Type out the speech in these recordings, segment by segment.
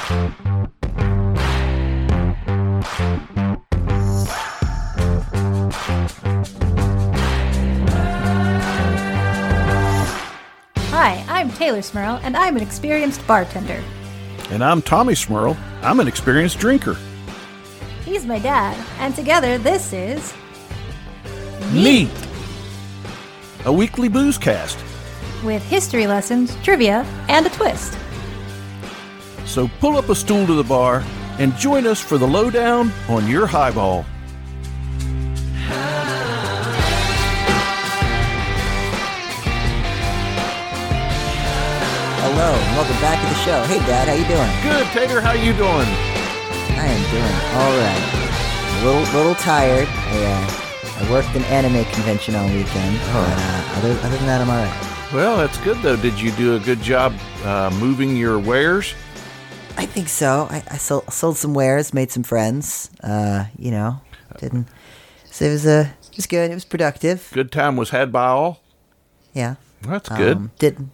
Hi, I'm Taylor Smurl, and I'm an experienced bartender. And I'm Tommy Smurl. I'm an experienced drinker. He's my dad, and together this is... Neat! A weekly booze cast. With history lessons, trivia, and a twist. So pull up a stool to the bar and join us for the lowdown on your highball. Hello, and welcome back to the show. Hey, Dad, how you doing? Good, Tater. How you doing? I am doing all right. A little tired. I worked an anime convention all weekend, but other than that, I'm all right. Well, that's good, though. Did you do a good job moving your wares? I think so. I sold some wares, made some friends. Didn't. So it was good. It was productive. Good time was had by all? Yeah. That's good.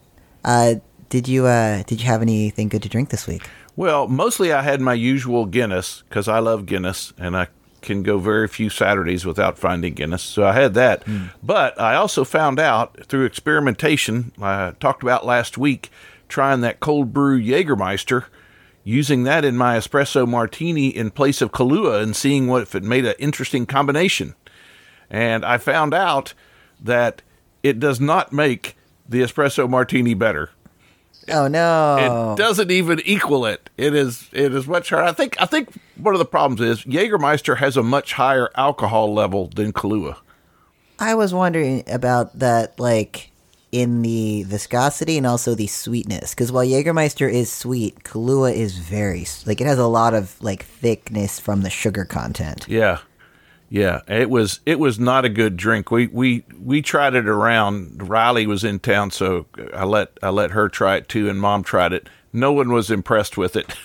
Did you have anything good to drink this week? Well, mostly I had my usual Guinness, because I love Guinness, and I can go very few Saturdays without finding Guinness, so I had that. But I also found out through experimentation, I talked about last week, trying that cold brew Jägermeister, using that in my espresso martini in place of Kahlua and seeing if it made an interesting combination. And I found out that it does not make the espresso martini better. Oh no! It doesn't even equal it. It is much harder. I think one of the problems is Jägermeister has a much higher alcohol level than Kahlua. I was wondering about that, like in the viscosity and also the sweetness, because while Jägermeister is sweet, Kahlua is very it has a lot of like thickness from the sugar content. Yeah. It was not a good drink. We tried it around. Riley was in town, so I let her try it too, and Mom tried it. No one was impressed with it.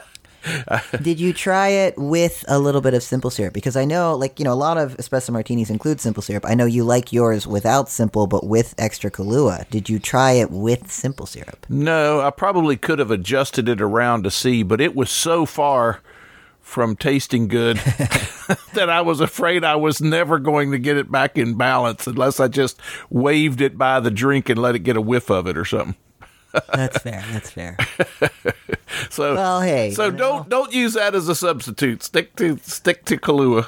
Did you try it with a little bit of simple syrup? Because I know, a lot of espresso martinis include simple syrup. I know you like yours without simple, but with extra Kahlua. Did you try it with simple syrup? No, I probably could have adjusted it around to see, but it was so far from tasting good that I was afraid I was never going to get it back in balance unless I just waved it by the drink and let it get a whiff of it or something. That's fair. So, well, hey. So don't use that as a substitute. Stick to Kahlua.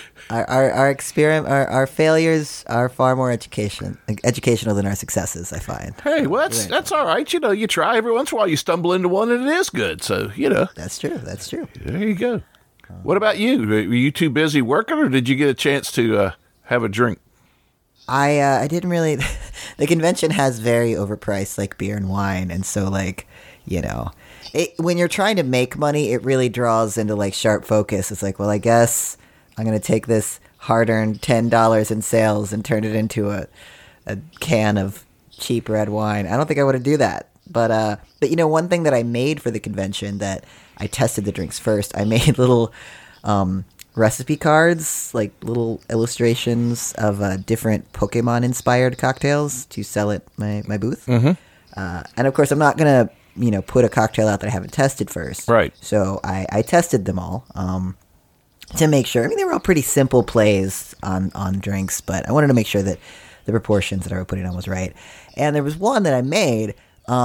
Our failures are far more educational than our successes, I find. Hey, well, that's all right. You try every once in a while. You stumble into one and it is good. So, That's true. There you go. What about you? Were you too busy working, or did you get a chance to have a drink? I didn't really. The convention has very overpriced beer and wine, and so when you're trying to make money, it really draws into sharp focus. It's well, I guess I'm going to take this hard-earned $10 in sales and turn it into a can of cheap red wine. I don't think I want to do that. But one thing that I made for the convention that I tested the drinks first, I made little recipe cards, little illustrations of different Pokemon-inspired cocktails to sell at my booth. Mm-hmm. And of course, I'm not going to put a cocktail out that I haven't tested first. Right. So I tested them all. To make sure. I mean, they were all pretty simple plays on drinks, but I wanted to make sure that the proportions that I was putting on was right. And there was one that I made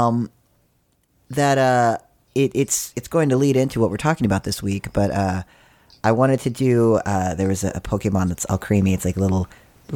that it's going to lead into what we're talking about this week, but I wanted to do there was a Pokemon that's all creamy. It's little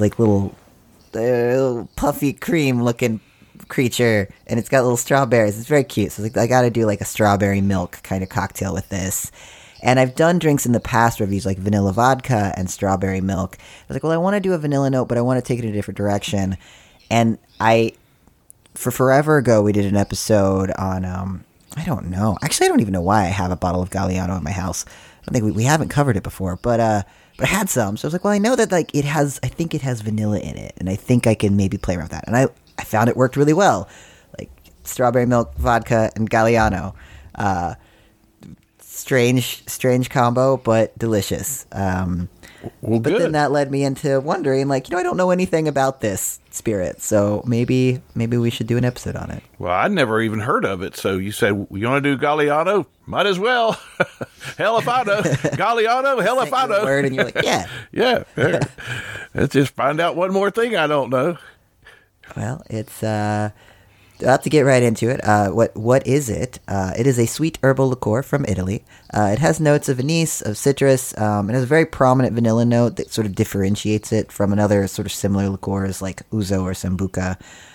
puffy cream looking creature, and it's got little strawberries. It's very cute. So I got to do a strawberry milk kind of cocktail with this. And I've done drinks in the past where I've used vanilla vodka and strawberry milk. I was I want to do a vanilla note, but I want to take it in a different direction. And for forever ago, we did an episode on, I don't know. Actually, I don't even know why I have a bottle of Galliano at my house. I don't think we haven't covered it before, but I had some. So I was well, I know that I think it has vanilla in it, and I think I can maybe play around with that. And I found it worked really well. Strawberry milk, vodka, and Galliano. Strange combo, but delicious. Well, But good. then that led me into wondering, like, I don't know anything about this spirit, so maybe we should do an episode on it. Well, I'd never even heard of it. So you said, you want to do Galliano? Might as well. Hell if I know. Galliano, hell if I know. Word, and you're like, yeah. Yeah. Let's just find out one more thing I don't know. Well, it's I'll have to get right into it. What is it? It is a sweet herbal liqueur from Italy. It has notes of anise, of citrus. It has a very prominent vanilla note that sort of differentiates it from another sort of similar liqueurs like Ouzo or Sambuca.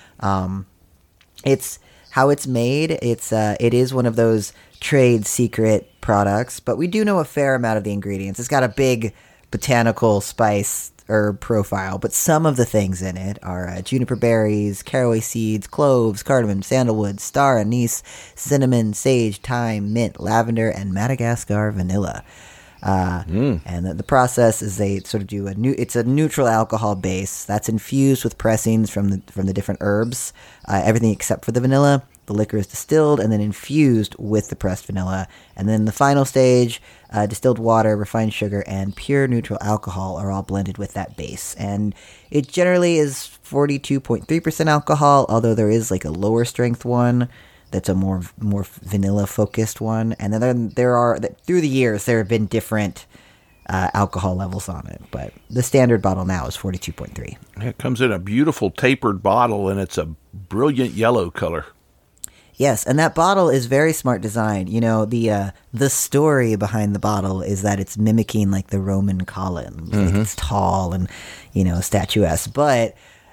It's how it's made. It is one of those trade secret products, but we do know a fair amount of the ingredients. It's got a big botanical spice herb profile, but some of the things in it are juniper berries, caraway seeds, cloves, cardamom, sandalwood, star anise, cinnamon, sage, thyme, mint, lavender, and Madagascar vanilla. And the process is they sort of do it's a neutral alcohol base that's infused with pressings from the different herbs, everything except for the vanilla. The liquor is distilled and then infused with the pressed vanilla. And then the final stage, distilled water, refined sugar, and pure neutral alcohol are all blended with that base. And it generally is 42.3% alcohol, although there is like a lower strength one that's a more vanilla focused one. And then there are, through the years, there have been different alcohol levels on it. But the standard bottle now is 42.3. It comes in a beautiful tapered bottle, and it's a brilliant yellow color. Yes, and that bottle is very smart design. The story behind the bottle is that it's mimicking like the Roman column. Like it's tall and, statuesque. But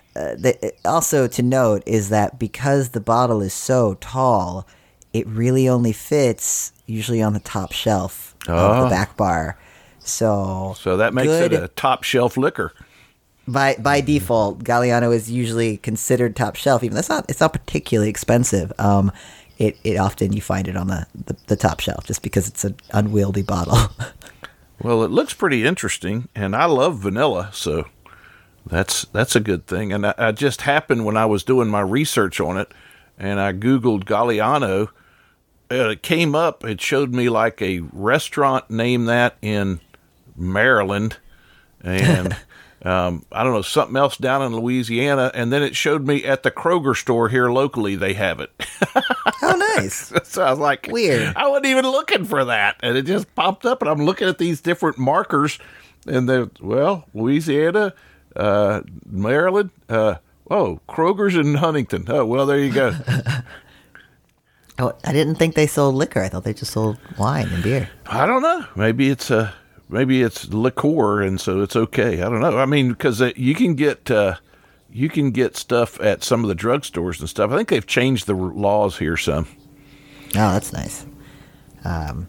also to note is that because the bottle is so tall, it really only fits usually on the top shelf of the back bar. So that makes it a top shelf liquor. By default, Galliano is usually considered top shelf. Even it's not particularly expensive. It often you find it on the top shelf just because it's an unwieldy bottle. Well, it looks pretty interesting, and I love vanilla, so that's a good thing. And I just happened when I was doing my research on it, and I Googled Galliano. It came up. It showed me like a restaurant named that in Maryland, and. I don't know, something else down in Louisiana, and then it showed me at the Kroger store here locally they have it. Oh, nice. So I was like, weird. I wasn't even looking for that, and it just popped up, and I'm looking at these different markers, and they're, Louisiana, Maryland, Kroger's in Huntington. Oh, well, there you go. Oh, I didn't think they sold liquor. I thought they just sold wine and beer. I don't know. Maybe it's liqueur, and so it's okay. I don't know. I mean, because you can get stuff at some of the drugstores and stuff. I think they've changed the laws here some. Oh, that's nice. To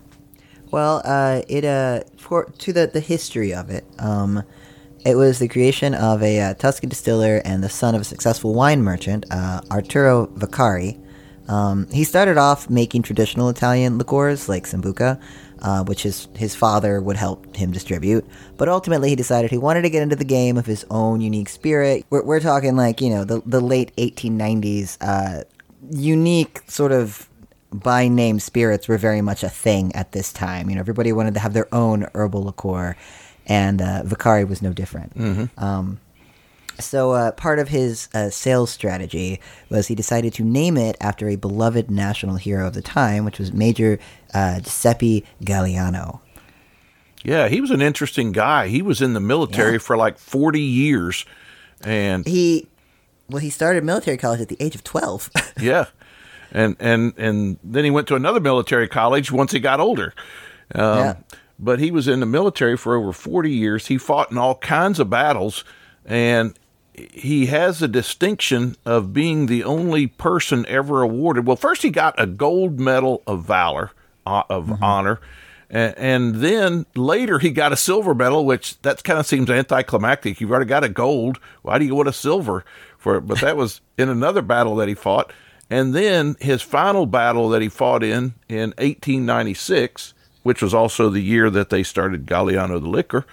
the history of it. It was the creation of a Tuscan distiller and the son of a successful wine merchant, Arturo Vaccari. He started off making traditional Italian liqueurs like Sambuca, which his father would help him distribute. But ultimately, he decided he wanted to get into the game of his own unique spirit. We're talking like, the late 1890s. Unique sort of by name spirits were very much a thing at this time. Everybody wanted to have their own herbal liqueur, and Vaccari was no different. Mm-hmm. So part of his sales strategy was he decided to name it after a beloved national hero of the time, which was Major Giuseppe Galliano. Yeah, he was an interesting guy. He was in the military for like 40 years. And he started military college at the age of 12. Yeah. And then he went to another military college once he got older. But he was in the military for over 40 years. He fought in all kinds of battles, and he has a distinction of being the only person ever awarded. Well, first he got a gold medal of valor, honor, and then later he got a silver medal, which that kind of seems anticlimactic. You've already got a gold. Why do you want a silver for it? But that was in another battle that he fought. And then his final battle that he fought in 1896, which was also the year that they started Galliano the liquor,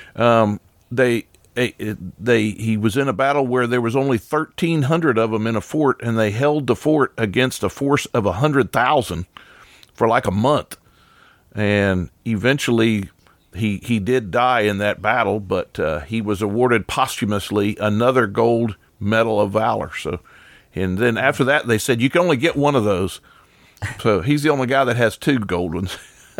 he was in a battle where there was only 1,300 of them in a fort, and they held the fort against a force of 100,000 for like a month. And eventually He did die in that battle, but he was awarded posthumously another gold medal of valor. So, and then after that, they said you can only get one of those. So he's the only guy that has 2 gold ones.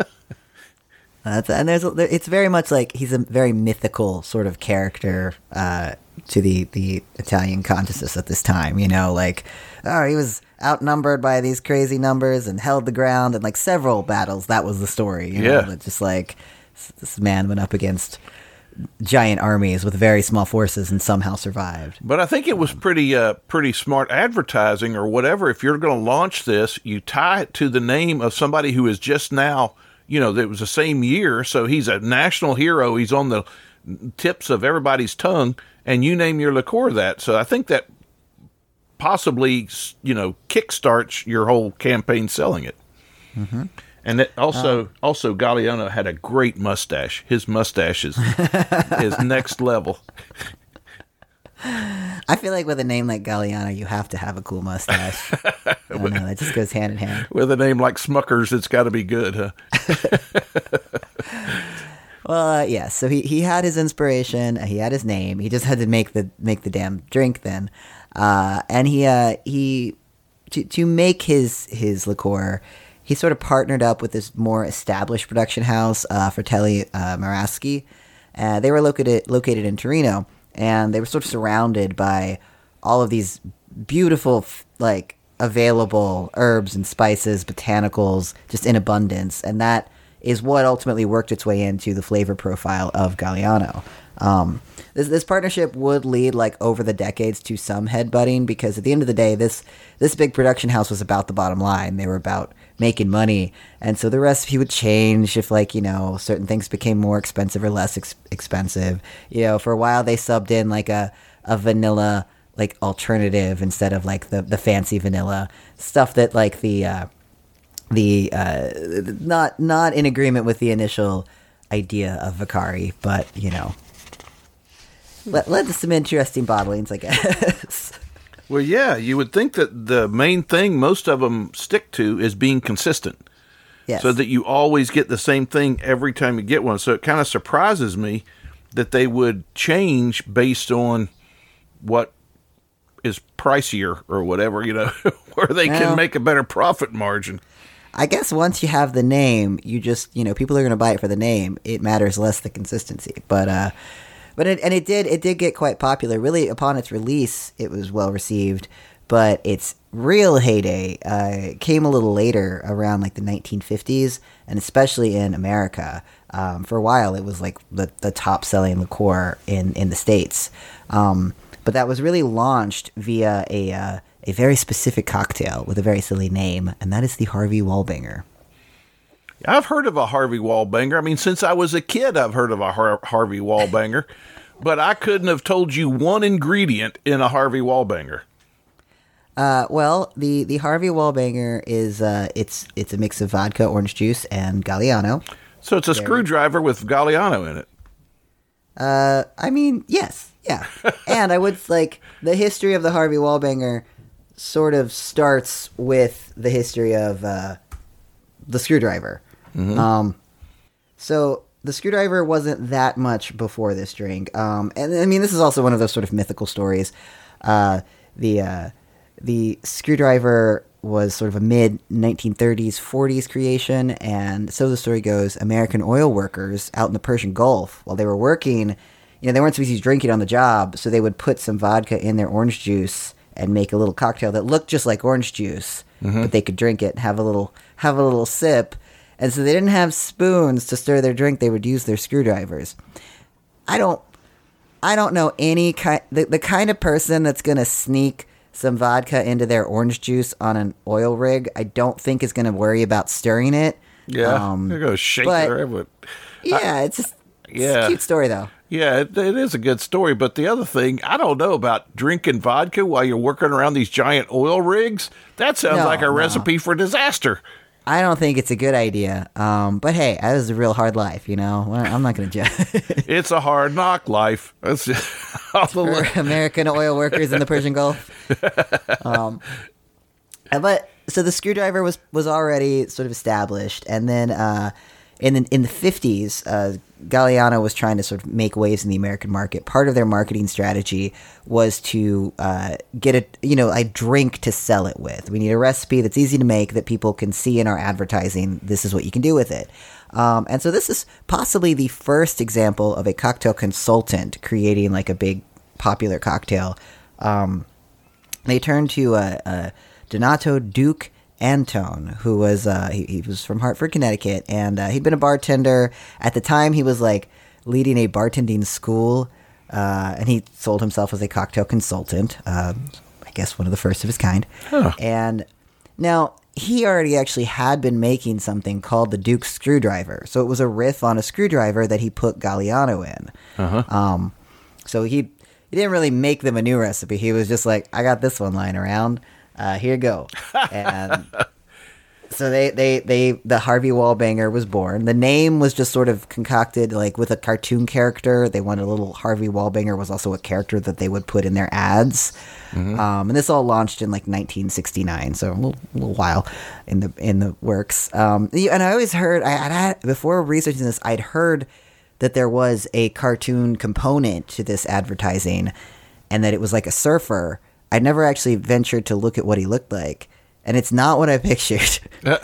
It's very much like he's a very mythical sort of character to the Italian consciousness at this time. You know, like, oh, he was outnumbered by these crazy numbers and held the ground in like several battles. That was the story. You know, that just like this man went up against giant armies with very small forces and somehow survived. But I think it was pretty smart advertising or whatever. If you're going to launch this, you tie it to the name of somebody who is just now, you know, that was the same year. So he's a national hero. He's on the tips of everybody's tongue, and you name your liqueur that. So I think that possibly, you know, kickstarts your whole campaign selling it. Mm-hmm. And it also Galliano had a great mustache. His mustache is next level. I feel like with a name like Galliano, you have to have a cool mustache. I don't know, that just goes hand in hand. With a name like Smuckers, it's got to be good, huh? Well, yeah. So he had his inspiration. He had his name. He just had to make the damn drink then. And he to make his liqueur, he sort of partnered up with this more established production house, Fratelli Maraschi. They were located in Torino, and they were sort of surrounded by all of these beautiful, like, available herbs and spices, botanicals, just in abundance. And that is what ultimately worked its way into the flavor profile of Galliano. This partnership would lead, like, over the decades to some headbutting, because at the end of the day, this big production house was about the bottom line. They were about making money, and so the recipe would change if, like, you know, certain things became more expensive or less expensive. You know, for a while they subbed in like a vanilla, like, alternative instead of like the fancy vanilla stuff that, like, not in agreement with the initial idea of Vaccari, but, you know, led to some interesting bottlings, I guess. Well, yeah, you would think that the main thing most of them stick to is being consistent. Yes. So that you always get the same thing every time you get one. So it kind of surprises me that they would change based on what is pricier or whatever, you know, where they can make a better profit margin. I guess once you have the name, you just, you know, people are going to buy it for the name. It matters less the consistency. But it did get quite popular. Really, upon its release, it was well received. But its real heyday came a little later, around like the 1950s, and especially in America. For a while, it was like the top selling liqueur in the States. But that was really launched via a very specific cocktail with a very silly name, and that is the Harvey Wallbanger. I've heard of a Harvey Wallbanger. I mean, since I was a kid, I've heard of a Harvey Wallbanger, but I couldn't have told you one ingredient in a Harvey Wallbanger. Well, the Harvey Wallbanger is it's a mix of vodka, orange juice, and Galliano. So it's a screwdriver with Galliano in it. I mean, yes, yeah. And I would, like, the history of the Harvey Wallbanger sort of starts with the history of the screwdriver. Mm-hmm. So the screwdriver wasn't that much before this drink. And I mean, this is also one of those sort of mythical stories. The screwdriver was sort of a mid-1930s, 40s creation, and so the story goes, American oil workers out in the Persian Gulf, while they were working, you know, they weren't supposed to drink it on the job, so they would put some vodka in their orange juice and make a little cocktail that looked just like orange juice, but they could drink it and have a little sip. And so they didn't have spoons to stir their drink; they would use their screwdrivers. I don't know the kind of person that's gonna sneak some vodka into their orange juice on an oil rig. I don't think is gonna worry about stirring it. Yeah, they're gonna shake their head. Yeah, it's a cute story though. Yeah, it is a good story. But the other thing, I don't know about drinking vodka while you're working around these giant oil rigs. That sounds like a recipe for disaster. I don't think it's a good idea. But hey, that is a real hard life, you know. I'm not going to judge. It's a hard knock life. That's for American oil workers in the Persian Gulf. But so the screwdriver was already sort of established, and then in the 50s, Galliano was trying to sort of make waves in the American market. Part of their marketing strategy was to get a drink to sell it with. We need a recipe that's easy to make that people can see in our advertising. This is what you can do with it. And so this is possibly the first example of a cocktail consultant creating like a big popular cocktail. They turned to Donato Duke Antone, who was he was from Hartford, Connecticut, and he'd been a bartender. At the time, he was like leading a bartending school, and he sold himself as a cocktail consultant. I guess one of the first of his kind. Huh. And now he already actually had been making something called the Duke Screwdriver. So it was a riff on a screwdriver that he put Galliano in. Uh-huh. So he didn't really make them a new recipe. He was just like, I got this one lying around. Here you go. And so the Harvey Wallbanger was born. The name was just sort of concocted like with a cartoon character. They wanted a little Harvey Wallbanger was also a character that they would put in their ads. Mm-hmm. And this all launched in like 1969, so a little while in the works. And I always heard, I before researching this, I'd heard that there was a cartoon component to this advertising, and that it was like a surfer. I'd never actually ventured to look at what he looked like, and it's not what I pictured.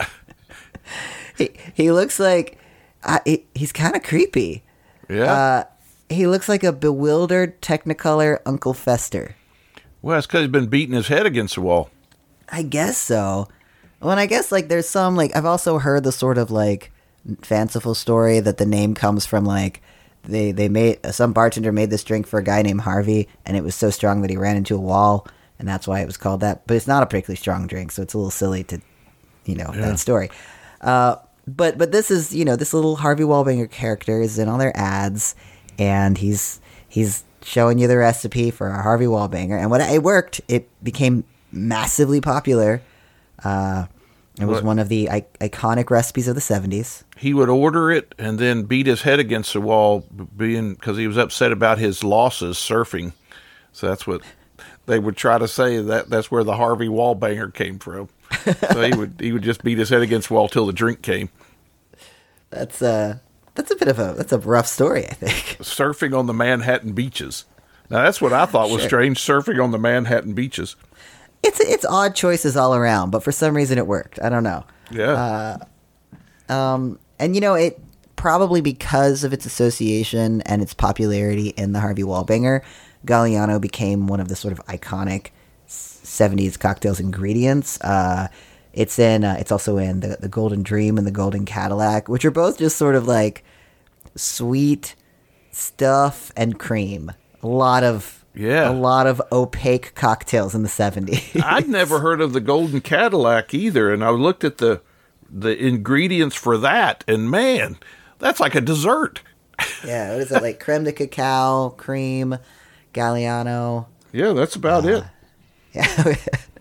He looks like he's kind of creepy. Yeah. He looks like a bewildered Technicolor Uncle Fester. Well, it's because he's been beating his head against the wall. I guess so. Well, and I guess like there's some like I've also heard the sort of like fanciful story that the name comes from like they made some bartender made this drink for a guy named Harvey, and it was so strong that he ran into a wall, and that's why it was called that. But it's not a particularly strong drink, so it's a little silly to, that story. But this is, this little Harvey Wallbanger character is in all their ads, and he's showing you the recipe for a Harvey Wallbanger, and when it worked, it became massively popular. It was one of the iconic recipes of the 70s. He would order it and then beat his head against the wall because he was upset about his losses surfing. So that's what they would try to say, that's where the Harvey Wallbanger came from. So he would just beat his head against the wall till the drink came. That's a rough story, I think. Surfing on the Manhattan beaches. Now that's what I thought was strange, surfing on the Manhattan beaches. It's odd choices all around, but for some reason it worked. I don't know. Yeah. And it probably because of its association and its popularity in the Harvey Wallbanger, Galliano became one of the sort of iconic 70s cocktails ingredients. It's also in the Golden Dream and the Golden Cadillac, which are both just sort of like sweet stuff and cream. A lot of opaque cocktails in the 70s. I'd never heard of the Golden Cadillac either, and I looked at the ingredients for that, and man, that's like a dessert. Yeah, what is it, like creme de cacao, cream, Galliano? Yeah, that's about it. Yeah.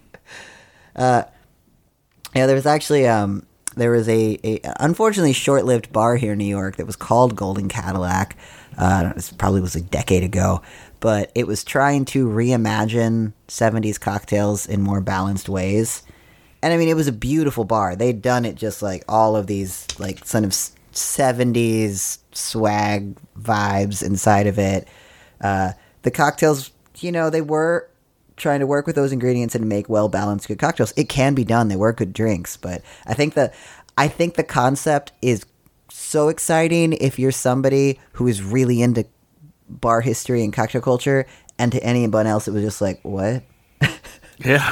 There was actually there was a unfortunately short-lived bar here in New York that was called Golden Cadillac. It probably was a decade ago, but it was trying to reimagine 70s cocktails in more balanced ways. And I mean, it was a beautiful bar. They'd done it just like all of these like sort of 70s swag vibes inside of it. The cocktails, they were trying to work with those ingredients and make well-balanced good cocktails. It can be done. They were good drinks, but I think the concept is so exciting if you're somebody who is really into bar history and cocktail culture, and to anyone else it was just like, what? Yeah.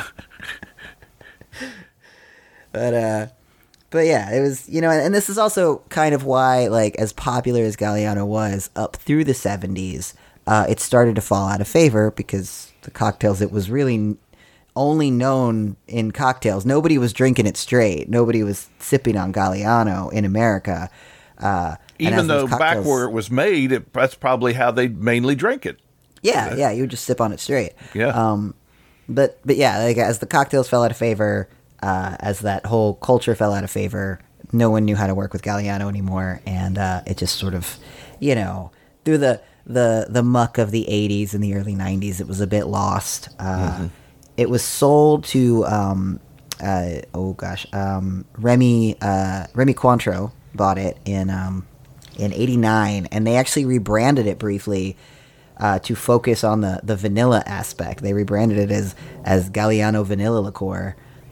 But yeah, it was, and this is also kind of why, like, as popular as Galliano was up through the 70s, it started to fall out of favor because the cocktails, it was really only known in cocktails. Nobody was drinking it straight. Nobody was sipping on Galliano in America. Even though back where it was made, that's probably how they mainly drank it. Yeah, you would just sip on it straight. Yeah. But yeah, like, as the cocktails fell out of favor, as that whole culture fell out of favor, no one knew how to work with Galliano anymore, and it just sort of, through the muck of the 80s and the early 90s, it was a bit lost. It was sold to Remy Cointreau bought it in '89, and they actually rebranded it briefly to focus on the vanilla aspect. They rebranded it as Galliano Vanilla Liqueur,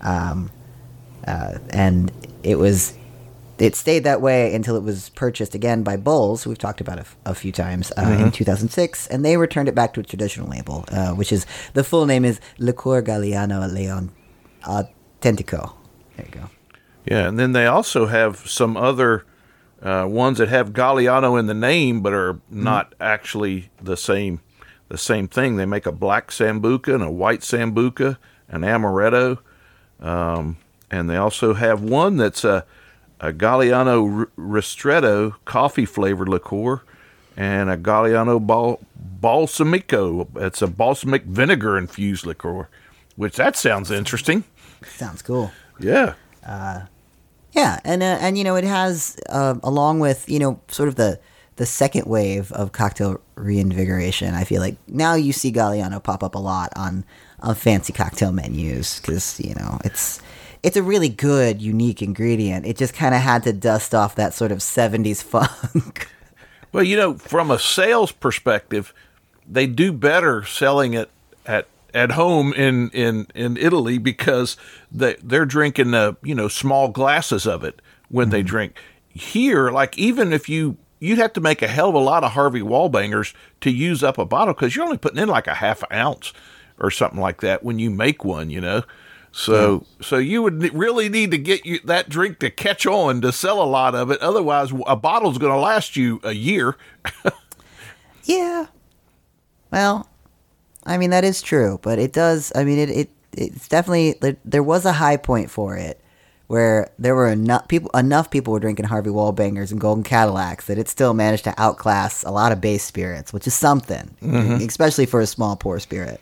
and it stayed that way until it was purchased again by Bulls, who we've talked about a few times, in 2006, and they returned it back to its traditional label, which is, the full name is Liqueur Galliano Leon Autentico. There you go. Yeah, and then they also have some other ones that have Galliano in the name, but are not actually the same thing. They make a black Sambuca and a white Sambuca, an Amaretto, and they also have one that's a Galliano Ristretto coffee-flavored liqueur, and a Galliano Balsamico. It's a balsamic vinegar-infused liqueur, which that sounds interesting. Sounds cool. Yeah. Yeah, and it has, along with, sort of the second wave of cocktail reinvigoration, I feel like now you see Galliano pop up a lot on fancy cocktail menus, because, it's a really good, unique ingredient. It just kind of had to dust off that sort of 70s funk. Well, from a sales perspective, they do better selling it at home in Italy, because they're drinking small glasses of it when they drink. Here, like, even if you'd have to make a hell of a lot of Harvey Wallbangers to use up a bottle, because you're only putting in like a half ounce or something like that when you make one, So you would really need to get that drink to catch on to sell a lot of it. Otherwise, a bottle's going to last you a year. Yeah. Well, I mean, that is true, but it does. I mean, it's definitely, there was a high point for it where there were enough people were drinking Harvey Wallbangers and Golden Cadillacs that it still managed to outclass a lot of base spirits, which is something, especially for a small pour spirit.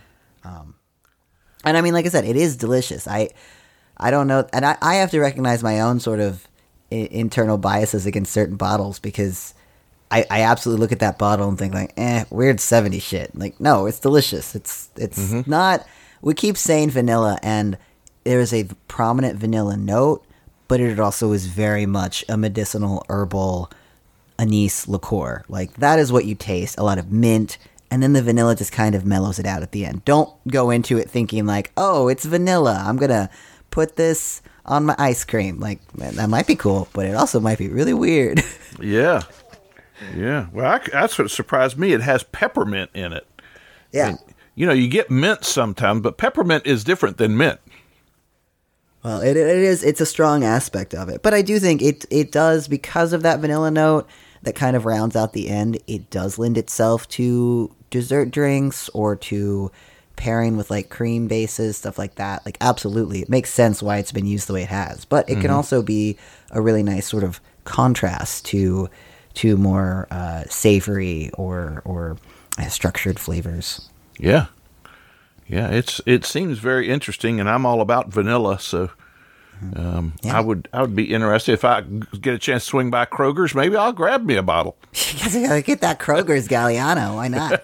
And I mean, like I said, it is delicious. I don't know, and I have to recognize my own sort of internal biases against certain bottles, because I absolutely look at that bottle and think like, weird 70s shit. Like, no, it's delicious. It's not. We keep saying vanilla, and there's a prominent vanilla note, but it also is very much a medicinal herbal anise liqueur. Like, that is what you taste. A lot of mint. And then the vanilla just kind of mellows it out at the end. Don't go into it thinking like, oh, it's vanilla, I'm going to put this on my ice cream. Like, man, that might be cool, but it also might be really weird. Yeah. Yeah. Well, that's what surprised me. It has peppermint in it. Yeah. And, you get mint sometimes, but peppermint is different than mint. Well, it is. It's a strong aspect of it. But I do think it does, because of that vanilla note that kind of rounds out the end, it does lend itself to dessert drinks or to pairing with like cream bases, stuff like that. Like, absolutely, it makes sense why it's been used the way it has. But it can also be a really nice sort of contrast to more savory or structured flavors. Yeah. Yeah, it seems very interesting, and I'm all about vanilla, so I would be interested if I get a chance to swing by Kroger's. Maybe I'll grab me a bottle. You gotta get that Kroger's Galliano. Why not?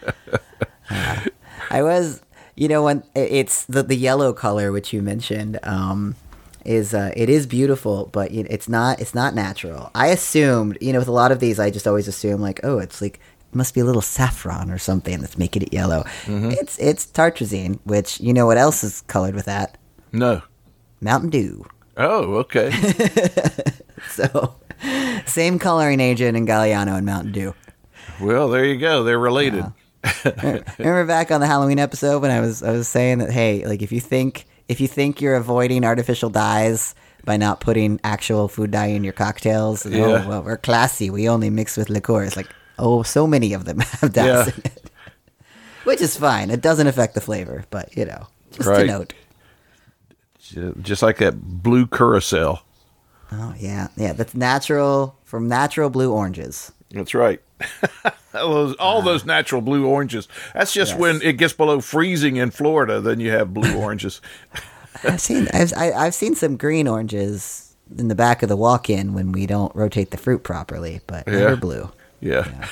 I was, when it's the yellow color which you mentioned, it is beautiful, but it's not natural. I assumed, with a lot of these, I just always assume like, oh, it's like, it must be a little saffron or something that's making it yellow. It's tartrazine, which, what else is colored with that? No. Mountain Dew. Oh, okay. So, same coloring agent in Galliano and Mountain Dew. Well, there you go. They're related. Remember back on the Halloween episode when I was saying that, hey, like, if you think you're avoiding artificial dyes by not putting actual food dye in your cocktails, oh, well, we're classy. We only mix with liqueurs. Like, oh, so many of them have dyes in it. Which is fine. It doesn't affect the flavor, but, just a note. Just like that blue curacao. Oh, yeah. Yeah, that's natural, from natural blue oranges. That's right. all those natural blue oranges. That's just when it gets below freezing in Florida, then you have blue oranges. I've seen some green oranges in the back of the walk-in when we don't rotate the fruit properly, but never blue. Yeah.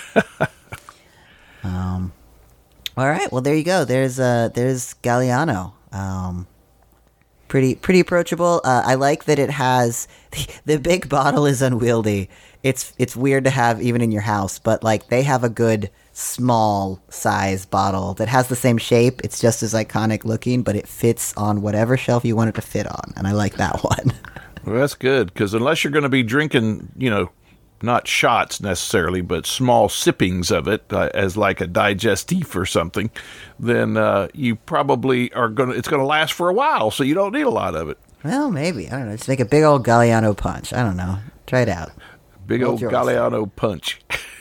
All right. Well, there you go. There's Galliano. pretty approachable. I like that it has the big bottle is unwieldy. It's weird to have even in your house, but like they have a good small size bottle that has the same shape. It's just as iconic looking, but it fits on whatever shelf you want it to fit on, and I like that one. Well, that's good, because unless you're going to be drinking, not shots necessarily, but small sippings of it as like a digestif or something, then you probably it's going to last for a while, so you don't need a lot of it. Well, maybe. I don't know. Just make a big old Galliano punch. I don't know. Try it out. Big old Galliano punch.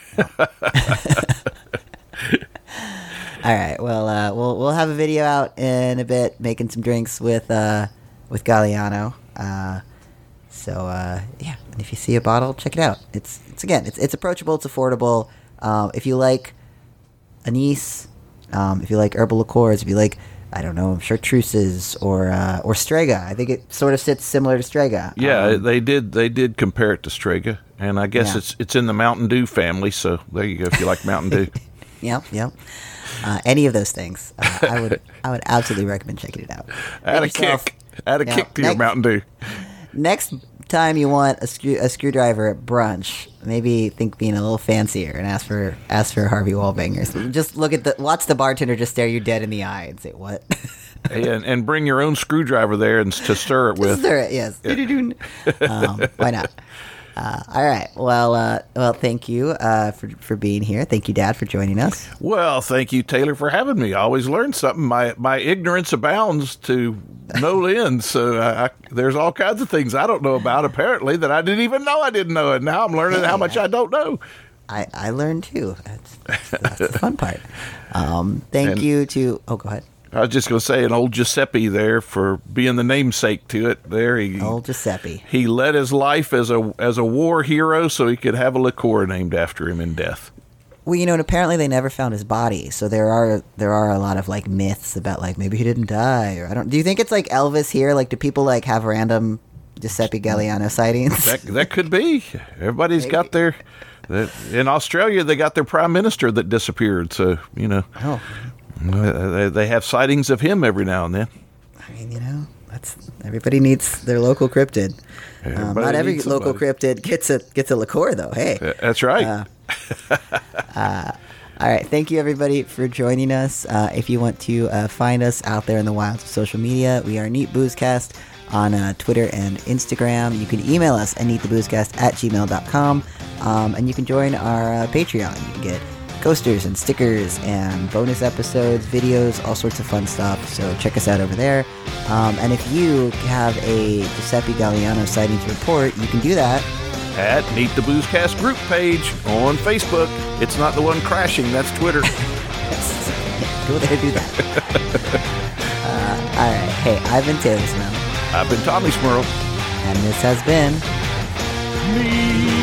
All right. Well, we'll have a video out in a bit making some drinks with Galliano. Yeah, and if you see a bottle, check it out. It's approachable, it's affordable. If you like anise, if you like herbal liqueurs, if you like, I don't know, chartreuses or Strega, I think it sort of sits similar to Strega. Yeah, they did compare it to Strega, and I guess it's in the Mountain Dew family. So there you go. If you like Mountain Dew, yep. Any of those things, I would absolutely recommend checking it out. Add a kick to your Mountain Dew. Next time you want a screwdriver at brunch, maybe think being a little fancier and ask for Harvey Wallbanger. So just watch the bartender just stare you dead in the eye and say, "What?" and bring your own screwdriver there and to stir it with. Stir it, yes. Yeah. Why not? All right. Well, thank you for being here. Thank you, Dad, for joining us. Well, thank you, Taylor, for having me. I always learn something. My ignorance abounds to no end. So there's all kinds of things I don't know about, apparently, that I didn't even know I didn't know. And now I'm learning how much I don't know. I learned, too. That's the fun part. Thank you to... Oh, go ahead. I was just going to say, an old Giuseppe there for being the namesake to it. There, old Giuseppe. He led his life as a war hero, so he could have a liqueur named after him in death. Well, and apparently they never found his body, so there are a lot of like myths about like maybe he didn't die, or I don't. Do you think it's like Elvis here? Like, do people like have random Giuseppe Galliano sightings? That could be. Everybody's got their. In Australia, they got their prime minister that disappeared. So Oh. They have sightings of him every now and then. I mean, everybody needs their local cryptid. Not every local cryptid gets a liqueur, though. Hey, that's right. All right, thank you everybody for joining us. If you want to find us out there in the wilds of social media, we are Neat Boozecast on Twitter and Instagram. You can email us at neattheboozecast@gmail.com, and you can join our Patreon. You can get coasters and stickers and bonus episodes, videos, all sorts of fun stuff. So check us out over there. And if you have a Giuseppe Galliano sighting to report, you can do that at Neat the Boozecast group page on Facebook. It's not the one crashing, that's Twitter. Go there and do that. All right. Hey, I've been Taylor Smell. I've been Tommy Smurl. And this has been Neat.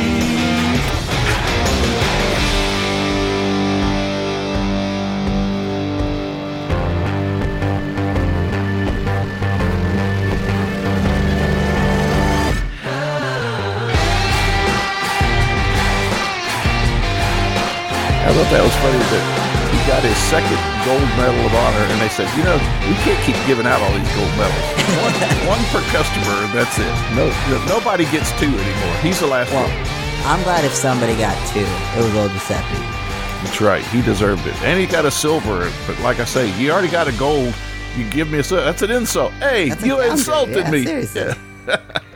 I thought that was funny that he got his second gold medal of honor, and they said, we can't keep giving out all these gold medals. One per customer, that's it. Nobody gets two anymore. He's the last one. I'm glad if somebody got two, it was old Giuseppe. That's right. He deserved it. And he got a silver, but like I say, you already got a gold. You give me a silver. That's an insult. Hey, you insulted me. Seriously. Yeah.